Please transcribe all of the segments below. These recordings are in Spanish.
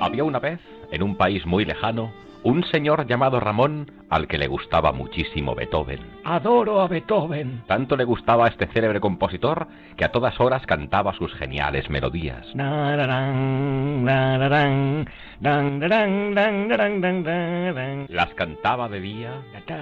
Había una vez, en un país muy lejano, un señor llamado Ramón al que le gustaba muchísimo Beethoven. Adoro a Beethoven. Tanto le gustaba a este célebre compositor que a todas horas cantaba sus geniales melodías. Las cantaba de día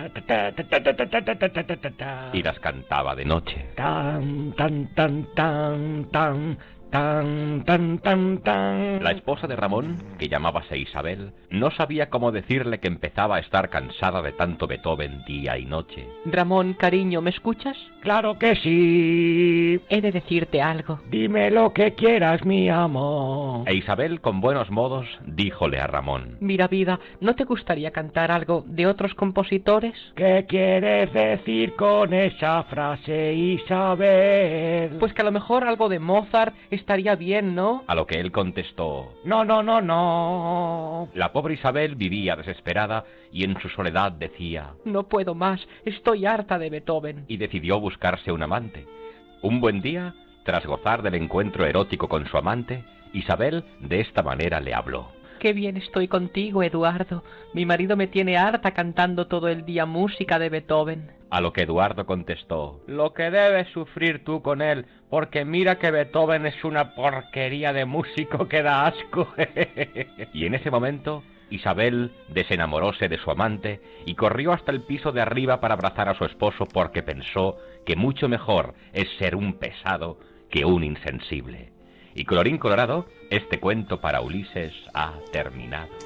y las cantaba de noche. Tan, tan, tan, tan, tan. Tan, tan, tan, tan. La esposa de Ramón, que llamábase Isabel, no sabía cómo decirle que empezaba a estar cansada de tanto Beethoven día y noche. Ramón, cariño, ¿me escuchas? Claro que sí. He de decirte algo. Dime lo que quieras, mi amor. E Isabel, con buenos modos, díjole a Ramón: Mira, vida, ¿no te gustaría cantar algo de otros compositores? ¿Qué quieres decir con esa frase, Isabel? Pues que a lo mejor algo de Mozart estaría bien, ¿no? A lo que él contestó: No, no, no, no. La pobre Isabel vivía desesperada y en su soledad decía: No puedo más, estoy harta de Beethoven. Y decidió buscarse un amante. Un buen día, tras gozar del encuentro erótico con su amante, Isabel de esta manera le habló: Qué bien estoy contigo, Eduardo. Mi marido me tiene harta cantando todo el día música de Beethoven. A lo que Eduardo contestó: Lo que debes sufrir tú con él, porque mira que Beethoven es una porquería de músico que da asco. Y en ese momento, Isabel desenamoróse de su amante y corrió hasta el piso de arriba para abrazar a su esposo, porque pensó que mucho mejor es ser un pesado que un insensible. Y colorín colorado, este cuento para Ulises ha terminado.